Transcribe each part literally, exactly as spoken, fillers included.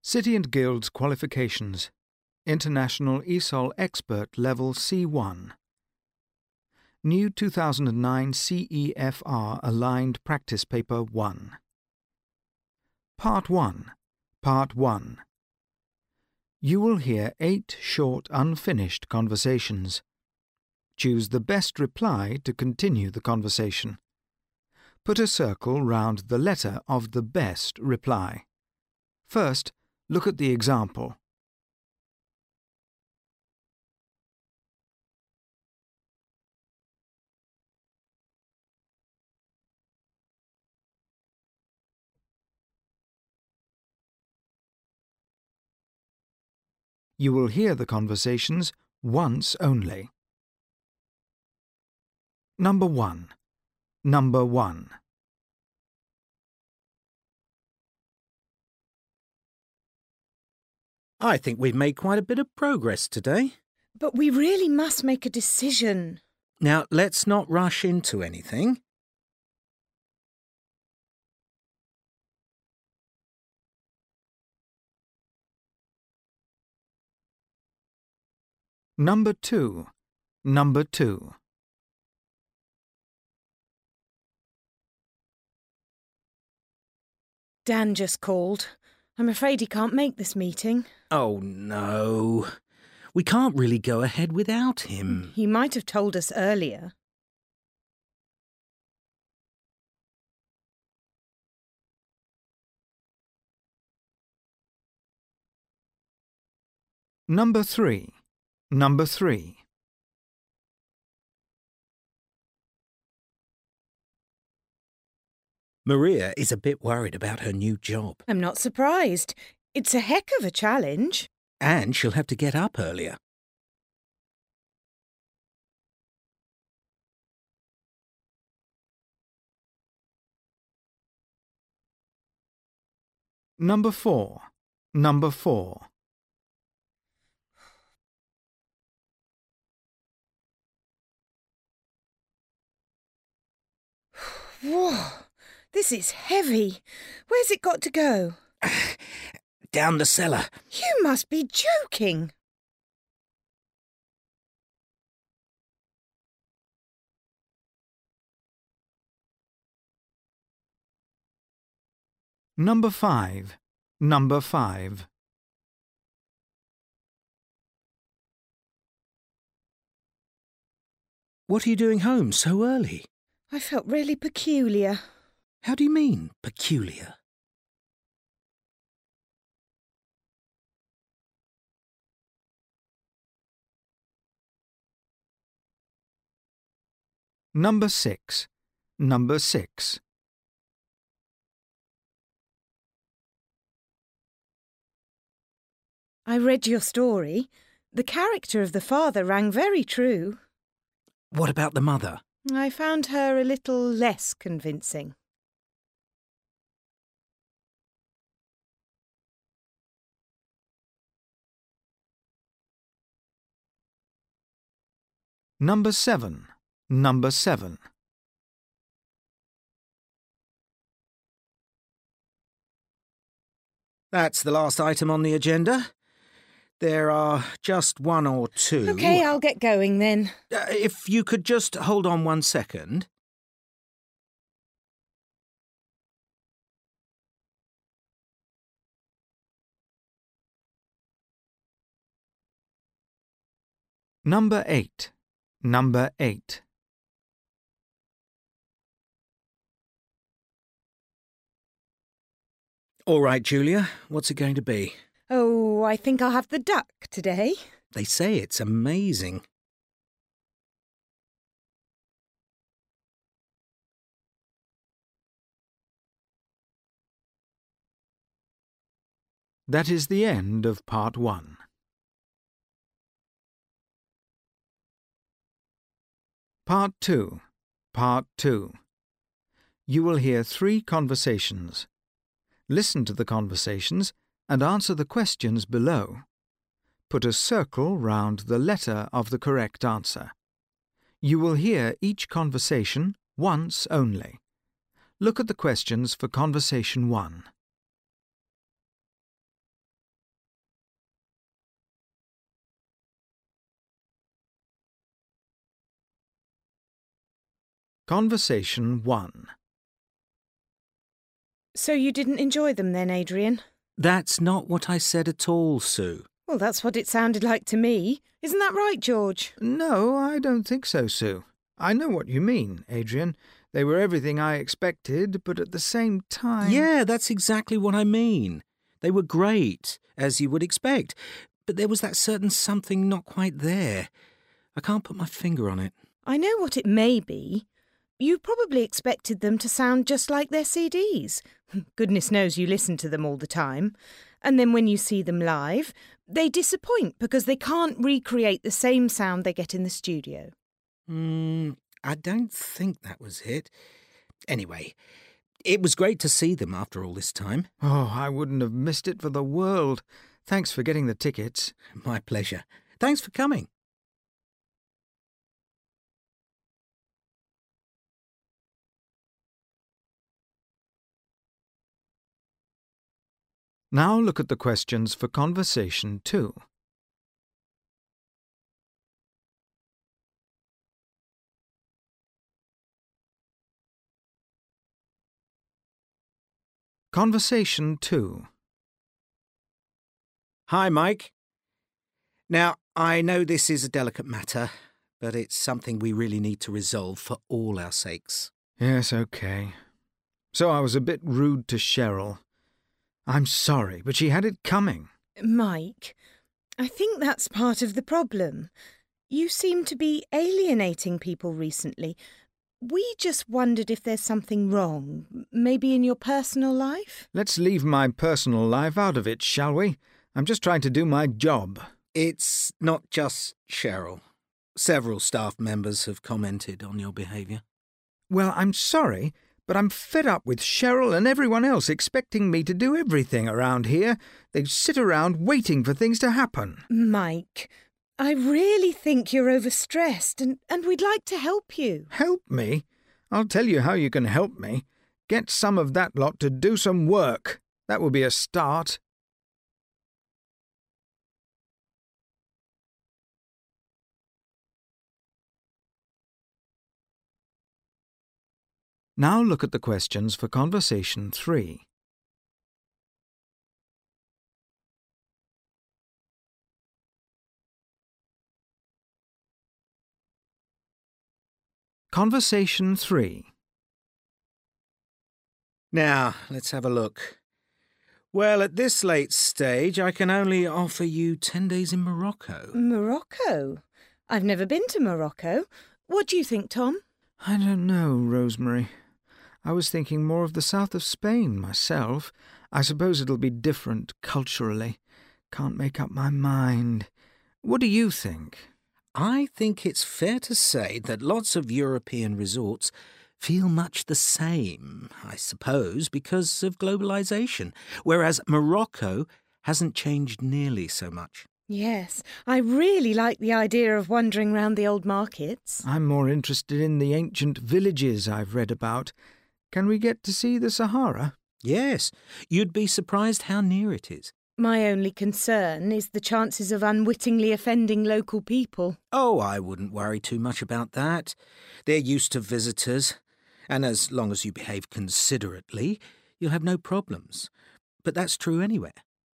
City and Guilds Qualifications. International E S O L Expert Level C one. New two thousand nine C E F R Aligned Practice Paper one. Part one. Part one. You will hear eight short unfinished conversations. Choose the best reply to continue the conversation. Put a circle round the letter of the best reply. First, look at the example. You will hear the conversations once only. Number one. Number one. I think we've made quite a bit of progress today. But we really must make a decision. Now, let's not rush into anything. Number two. Number two. Dan just called. I'm afraid he can't make this meeting. Oh, no. We can't really go ahead without him. He might have told us earlier. Number three. Number three. Maria is a bit worried about her new job. I'm not surprised. It's a heck of a challenge. And she'll have to get up earlier. Number four. Number four. Whoa, this is heavy. Where's it got to go? Down the cellar. You must be joking. Number five. Number five. What are you doing home so early? I felt really peculiar. How do you mean, peculiar? Number six. Number six. I read your story. The character of the father rang very true. What about the mother? I found her a little less convincing. Number seven. Number seven. That's the last item on the agenda. There are just one or two. OK, I'll get going then. Uh, if you could just hold on one second. Number eight. Number eight. All right, Julia, what's it going to be? Oh, I think I'll have the duck today. They say it's amazing. That is the end of part one. Part two. Part two. You will hear three conversations. Listen to the conversations and answer the questions below. Put a circle round the letter of the correct answer. You will hear each conversation once only. Look at the questions for conversation one. Conversation one. So you didn't enjoy them then, Adrian? That's not what I said at all, Sue. Well, that's what it sounded like to me. Isn't that right, George? No, I don't think so, Sue. I know what you mean, Adrian. They were everything I expected, but at the same time... Yeah, that's exactly what I mean. They were great, as you would expect, but there was that certain something not quite there. I can't put my finger on it. I know what it may be. You probably expected them to sound just like their C Ds. Goodness knows you listen to them all the time. And then when you see them live, they disappoint because they can't recreate the same sound they get in the studio. Hmm, I don't think that was it. Anyway, it was great to see them after all this time. Oh, I wouldn't have missed it for the world. Thanks for getting the tickets. My pleasure. Thanks for coming. Now look at the questions for conversation two. Conversation two. Hi, Mike. Now, I know this is a delicate matter, but it's something we really need to resolve for all our sakes. Yes, okay. So I was a bit rude to Cheryl. I'm sorry, but she had it coming. Mike, I think that's part of the problem. You seem to be alienating people recently. We just wondered if there's something wrong, maybe in your personal life? Let's leave my personal life out of it, shall we? I'm just trying to do my job. It's not just Cheryl. Several staff members have commented on your behaviour. Well, I'm sorry, but I'm fed up with Cheryl and everyone else expecting me to do everything around here. They sit around waiting for things to happen. Mike, I really think you're overstressed and, and we'd like to help you. Help me? I'll tell you how you can help me. Get some of that lot to do some work. That will be a start. Now look at the questions for conversation three. Conversation three. Now, let's have a look. Well, at this late stage, I can only offer you ten days in Morocco. Morocco? I've never been to Morocco. What do you think, Tom? I don't know, Rosemary. I was thinking more of the south of Spain myself. I suppose it'll be different culturally. Can't make up my mind. What do you think? I think it's fair to say that lots of European resorts feel much the same, I suppose, because of globalisation, whereas Morocco hasn't changed nearly so much. Yes, I really like the idea of wandering round the old markets. I'm more interested in the ancient villages I've read about. Can we get to see the Sahara? Yes, you'd be surprised how near it is. My only concern is the chances of unwittingly offending local people. Oh, I wouldn't worry too much about that. They're used to visitors, and as long as you behave considerately, you'll have no problems. But that's true anywhere.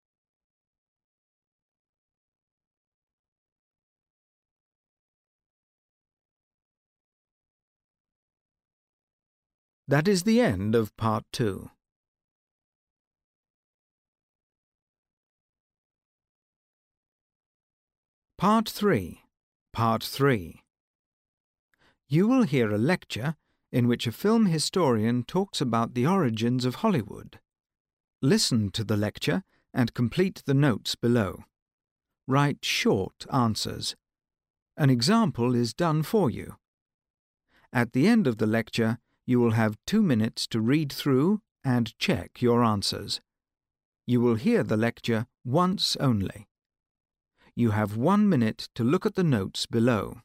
That is the end of part two. Part three. Part three. You will hear a lecture in which a film historian talks about the origins of Hollywood. Listen to the lecture and complete the notes below. Write short answers. An example is done for you. At the end of the lecture, you will have two minutes to read through and check your answers. You will hear the lecture once only. You have one minute to look at the notes below.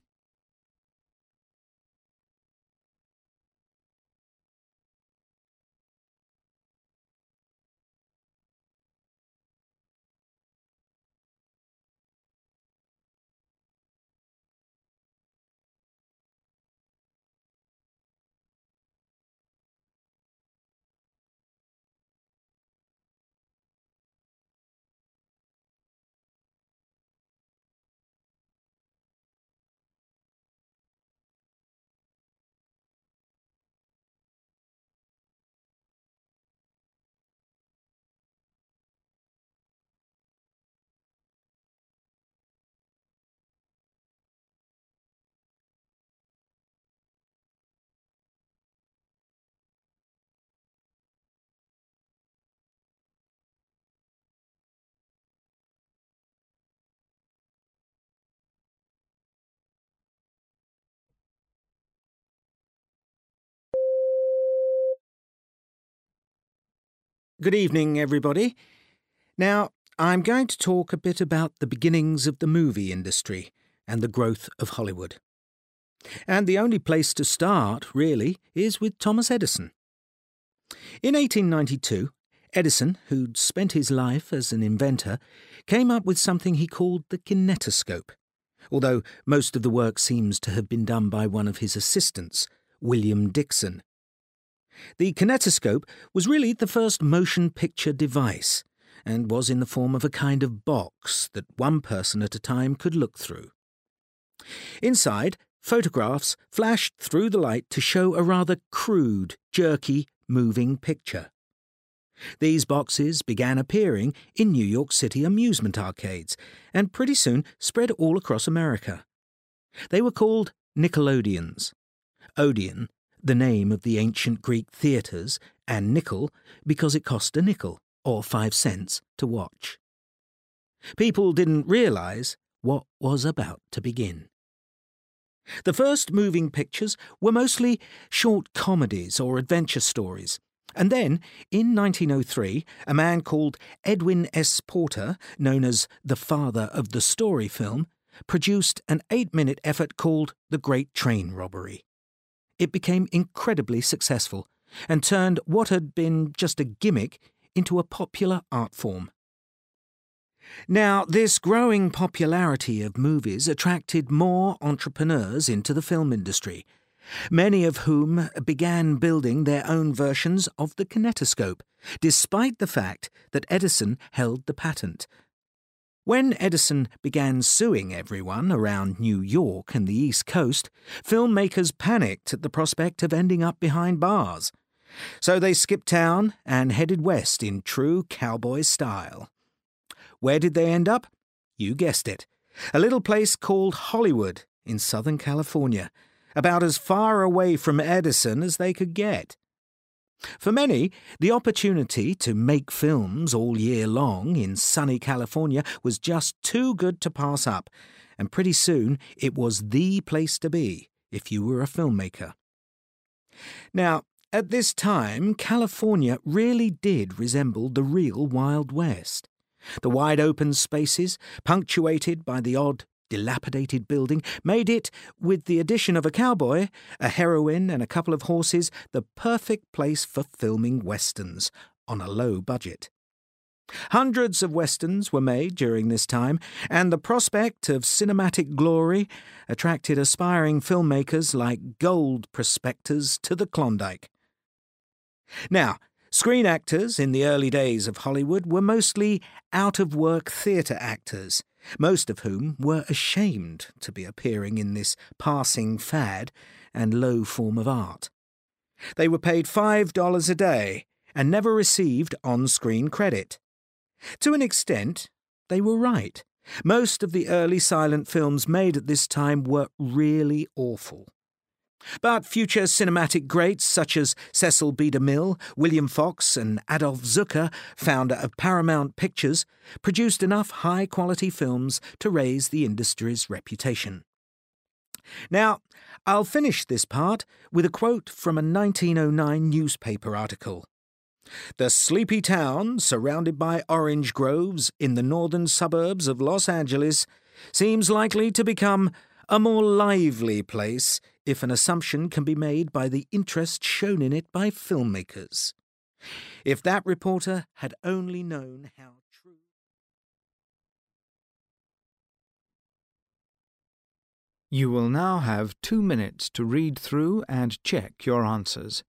Good evening, everybody. Now, I'm going to talk a bit about the beginnings of the movie industry and the growth of Hollywood. And the only place to start, really, is with Thomas Edison. In eighteen ninety-two, Edison, who'd spent his life as an inventor, came up with something he called the kinetoscope, although most of the work seems to have been done by one of his assistants, William Dickson. The kinetoscope was really the first motion picture device, and was in the form of a kind of box that one person at a time could look through. Inside, photographs flashed through the light to show a rather crude, jerky, moving picture. These boxes began appearing in New York City amusement arcades, and pretty soon spread all across America. They were called Nickelodeons. Odeon, the name of the ancient Greek theatres, and nickel because it cost a nickel, or five cents, to watch. People didn't realise what was about to begin. The first moving pictures were mostly short comedies or adventure stories, and then, in nineteen oh three, a man called Edwin S. Porter, known as the father of the story film, produced an eight-minute effort called The Great Train Robbery. It became incredibly successful and turned what had been just a gimmick into a popular art form. Now, this growing popularity of movies attracted more entrepreneurs into the film industry, many of whom began building their own versions of the kinetoscope, despite the fact that Edison held the patent. When Edison began suing everyone around New York and the East Coast, filmmakers panicked at the prospect of ending up behind bars. So they skipped town and headed west in true cowboy style. Where did they end up? You guessed it. A little place called Hollywood in Southern California, about as far away from Edison as they could get. For many, the opportunity to make films all year long in sunny California was just too good to pass up, and pretty soon it was the place to be if you were a filmmaker. Now, at this time, California really did resemble the real Wild West. The wide-open spaces, punctuated by the odd, dilapidated building, made it, with the addition of a cowboy, a heroine and a couple of horses, the perfect place for filming westerns on a low budget. Hundreds of westerns were made during this time, and the prospect of cinematic glory attracted aspiring filmmakers like gold prospectors to the Klondike. Now, screen actors in the early days of Hollywood were mostly out-of-work theatre actors, most of whom were ashamed to be appearing in this passing fad and low form of art. They were paid five dollars a day and never received on-screen credit. To an extent, they were right. Most of the early silent films made at this time were really awful. But future cinematic greats such as Cecil B. DeMille, William Fox and Adolph Zukor, founder of Paramount Pictures, produced enough high-quality films to raise the industry's reputation. Now, I'll finish this part with a quote from a nineteen oh nine newspaper article. "The sleepy town, surrounded by orange groves in the northern suburbs of Los Angeles, seems likely to become a more lively place if an assumption can be made by the interest shown in it by filmmakers. If that reporter had only known how true..." You will now have two minutes to read through and check your answers.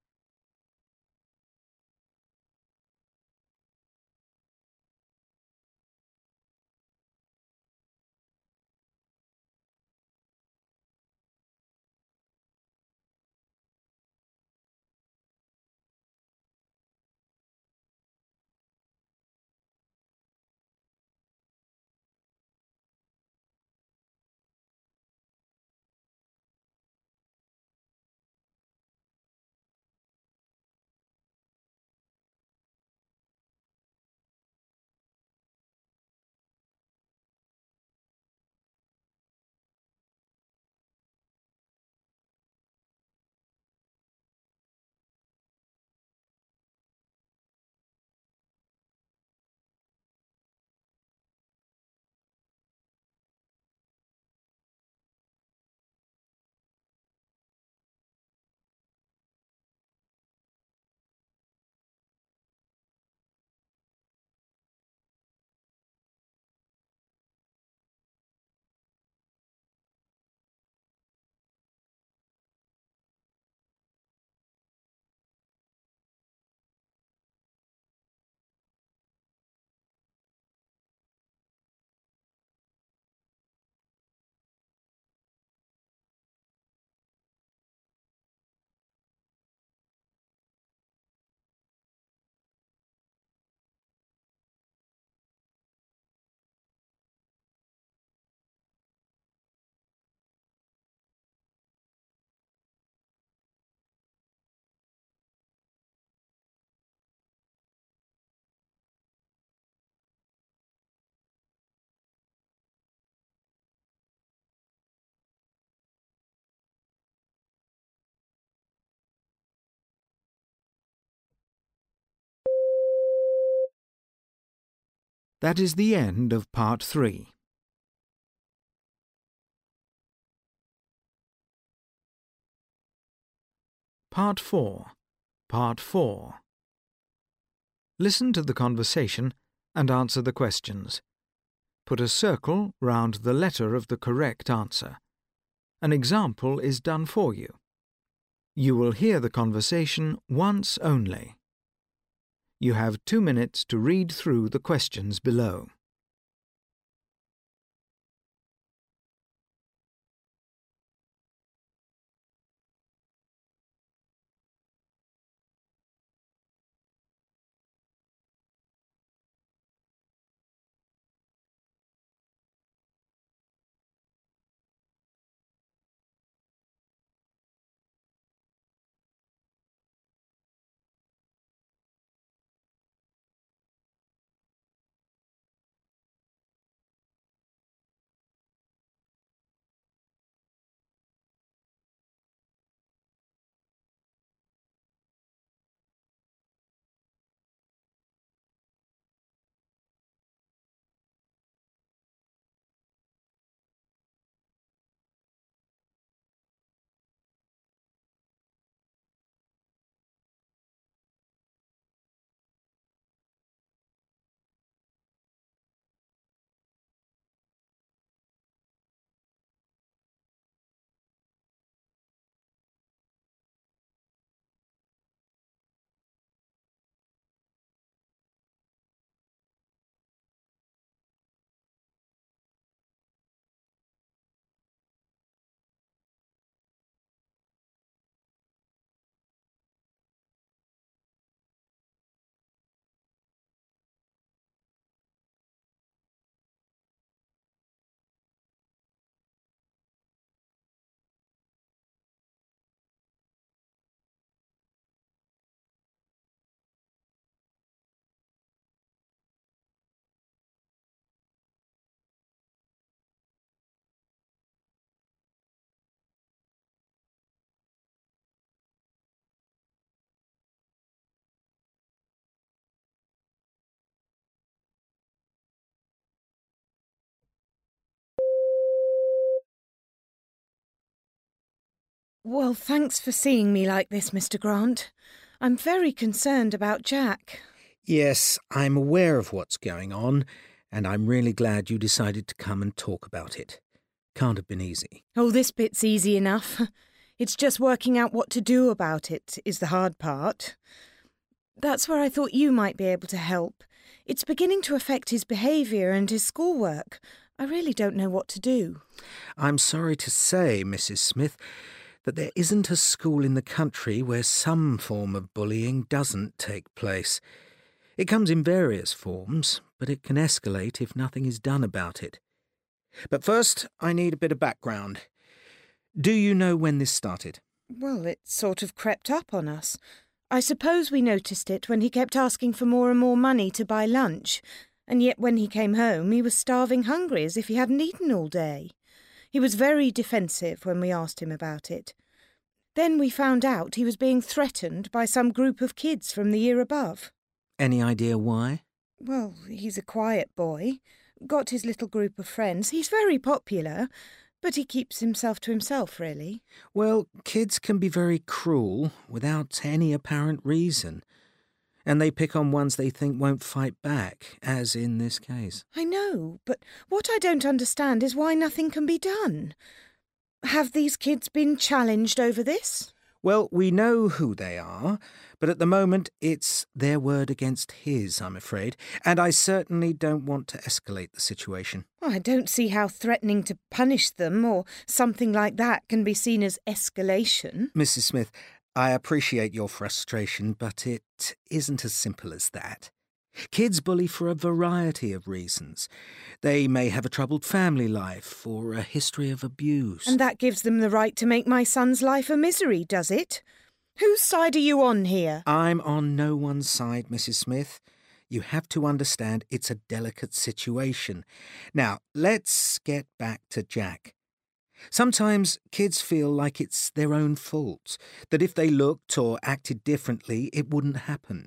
That is the end of Part three. Part four. Part four. Listen to the conversation and answer the questions. Put a circle round the letter of the correct answer. An example is done for you. You will hear the conversation once only. You have two minutes to read through the questions below. Well, thanks for seeing me like this, Mister Grant. I'm very concerned about Jack. Yes, I'm aware of what's going on, and I'm really glad you decided to come and talk about it. Can't have been easy. Oh, this bit's easy enough. It's just working out what to do about it is the hard part. That's where I thought you might be able to help. It's beginning to affect his behaviour and his schoolwork. I really don't know what to do. I'm sorry to say, Missus Smith, that there isn't a school in the country where some form of bullying doesn't take place. It comes in various forms, but it can escalate if nothing is done about it. But first, I need a bit of background. Do you know when this started? Well, it sort of crept up on us. I suppose we noticed it when he kept asking for more and more money to buy lunch, and yet when he came home he was starving hungry as if he hadn't eaten all day. He was very defensive when we asked him about it. Then we found out he was being threatened by some group of kids from the year above. Any idea why? Well, he's a quiet boy, got his little group of friends. He's very popular, but he keeps himself to himself, really. Well, kids can be very cruel without any apparent reason, and they pick on ones they think won't fight back, as in this case. I know, but what I don't understand is why nothing can be done. Have these kids been challenged over this? Well, we know who they are, but at the moment it's their word against his, I'm afraid, and I certainly don't want to escalate the situation. Well, I don't see how threatening to punish them or something like that can be seen as escalation. Missus Smith, I appreciate your frustration, but it isn't as simple as that. Kids bully for a variety of reasons. They may have a troubled family life or a history of abuse. And that gives them the right to make my son's life a misery, does it? Whose side are you on here? I'm on no one's side, Missus Smith. You have to understand it's a delicate situation. Now, let's get back to Jack. Sometimes kids feel like it's their own fault, that if they looked or acted differently, it wouldn't happen.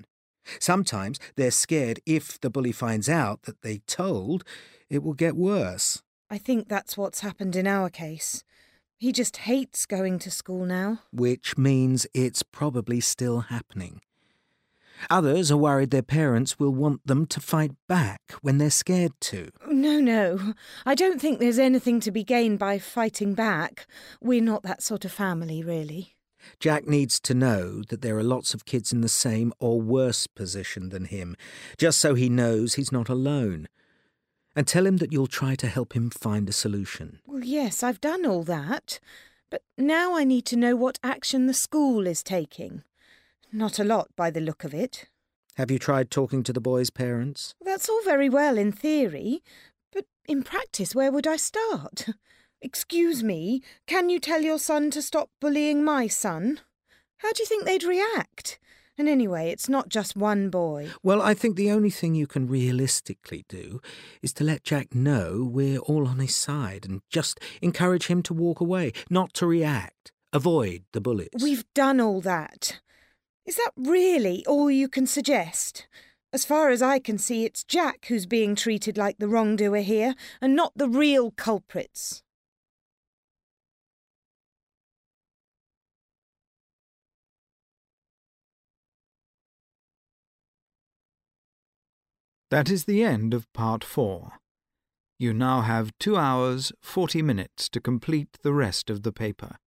Sometimes they're scared if the bully finds out that they told, it will get worse. I think that's what's happened in our case. He just hates going to school now. Which means it's probably still happening. Others are worried their parents will want them to fight back when they're scared to. No, no. I don't think there's anything to be gained by fighting back. We're not that sort of family, really. Jack needs to know that there are lots of kids in the same or worse position than him, just so he knows he's not alone. And tell him that you'll try to help him find a solution. Well, yes, I've done all that. But now I need to know what action the school is taking. Not a lot by the look of it. Have you tried talking to the boys' parents? That's all very well in theory, but in practice, where would I start? Excuse me, can you tell your son to stop bullying my son? How do you think they'd react? And anyway, it's not just one boy. Well, I think the only thing you can realistically do is to let Jack know we're all on his side and just encourage him to walk away, not to react. Avoid the bullies. We've done all that. Is that really all you can suggest? As far as I can see, it's Jack who's being treated like the wrongdoer here, and not the real culprits. That is the end of part four. You now have two hours, forty minutes to complete the rest of the paper.